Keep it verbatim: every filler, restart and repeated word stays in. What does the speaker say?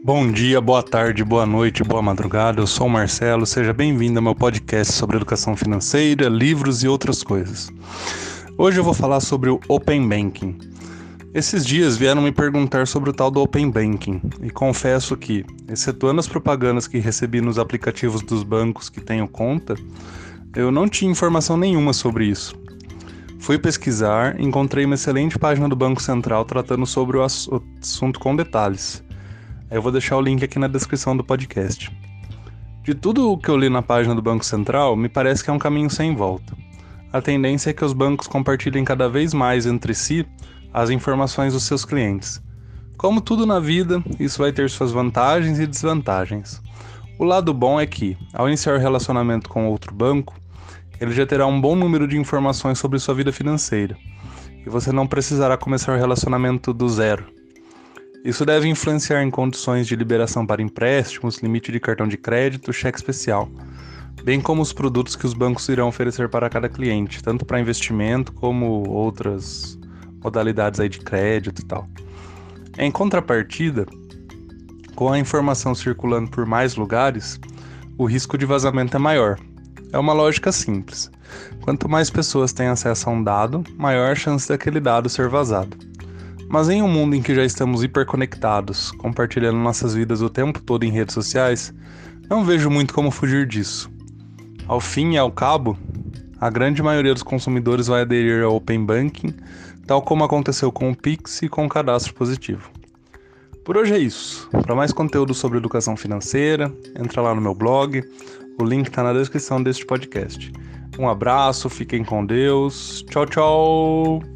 Bom dia, boa tarde, boa noite, boa madrugada. Eu sou o Marcelo, seja bem-vindo ao meu podcast sobre educação financeira, livros e outras coisas. Hoje eu vou falar sobre o Open Banking. Esses dias vieram me perguntar sobre o tal do Open Banking e confesso que, excetuando as propagandas que recebi nos aplicativos dos bancos que tenho conta, eu não tinha informação nenhuma sobre isso. Fui pesquisar e encontrei uma excelente página do Banco Central tratando sobre o assunto com detalhes. Eu vou deixar o link aqui na descrição do podcast. De tudo o que eu li na página do Banco Central, me parece que é um caminho sem volta. A tendência é que os bancos compartilhem cada vez mais entre si as informações dos seus clientes. Como tudo na vida, isso vai ter suas vantagens e desvantagens. O lado bom é que, ao iniciar o relacionamento com outro banco, ele já terá um bom número de informações sobre sua vida financeira, e você não precisará começar o relacionamento do zero. Isso deve influenciar em condições de liberação para empréstimos, limite de cartão de crédito, cheque especial, bem como os produtos que os bancos irão oferecer para cada cliente, tanto para investimento como outras modalidades aí de crédito e tal. Em contrapartida, com a informação circulando por mais lugares, o risco de vazamento é maior. É uma lógica simples. Quanto mais pessoas têm acesso a um dado, maior a chance daquele dado ser vazado. Mas em um mundo em que já estamos hiperconectados, compartilhando nossas vidas o tempo todo em redes sociais, não vejo muito como fugir disso. Ao fim e ao cabo, a grande maioria dos consumidores vai aderir ao Open Banking, tal como aconteceu com o Pix e com o cadastro positivo. Por hoje é isso. Para mais conteúdo sobre educação financeira, entra lá no meu blog, o link está na descrição deste podcast. Um abraço, fiquem com Deus, tchau, tchau!